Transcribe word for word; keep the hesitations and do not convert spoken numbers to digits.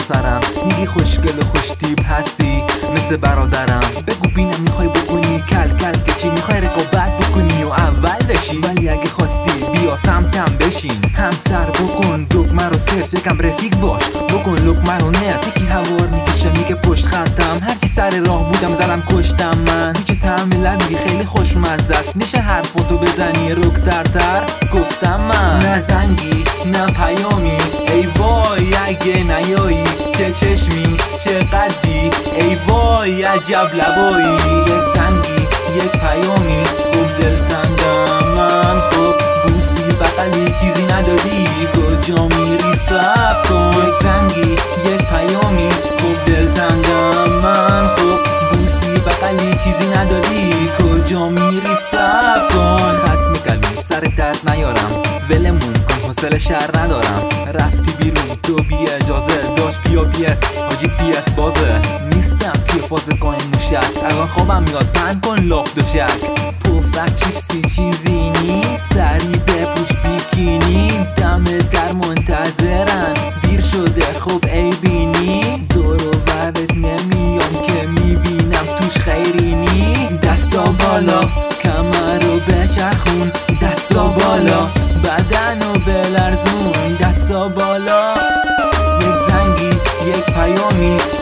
سرم، میگی خوشگل و خوش تیپ هستی مثل برادرم. بگو بینم میخوای بکنی کل کل که چی، میخوای رقابت بکنی و اول بشی، ولی اگه خواستی بیا سمتم بشین. هم سر بکن دکمه رو صرف، یکم رفیق باش بکن لقمه رو نصف. یکی هوار میکشه میگه پشت خطم، هرچی سر راه بودم زدم کشتم من. تو چه طعم لبی خیلی خوشمزه است، میشه حرفاتو بزنی رکترتر. گفتم من نه زنگی نه پیامی، ای وای اگه نیایی. چه چشمی چه قدی، ای وای عجب لبایی. یک زنگی یک پیامی، خوب دلتنگم من. خب بوسی بغلی چیزی نداری، کجا میری صبر کن. یک زنگی یک پیامی، خوب دلتنگم من. خب بوسی بغلی چیزی نداری، کجا میری صبر کن. خط میکلی سر درد نیارم، ولمون کن حوصله شهر ندارم. رفتی بیرون تو بی اجازه، داشت بیا پی اس حاجی پی اس بازه. نیستم توی فاز قایم موشک، الان خوابم میاد پن کن لاف دوشک. پفک چیپسی چیزی نیست، سری بپوش بیکینی. دم در منتظرن دیر شده خب ای بینی. دور و برت نمیام که میبینم توش خیری نی. دستا بالا کمر رو بچرخون، دستا بالا بدن رو بلرزون، دستا بالا. یک زنگی یک پیامی،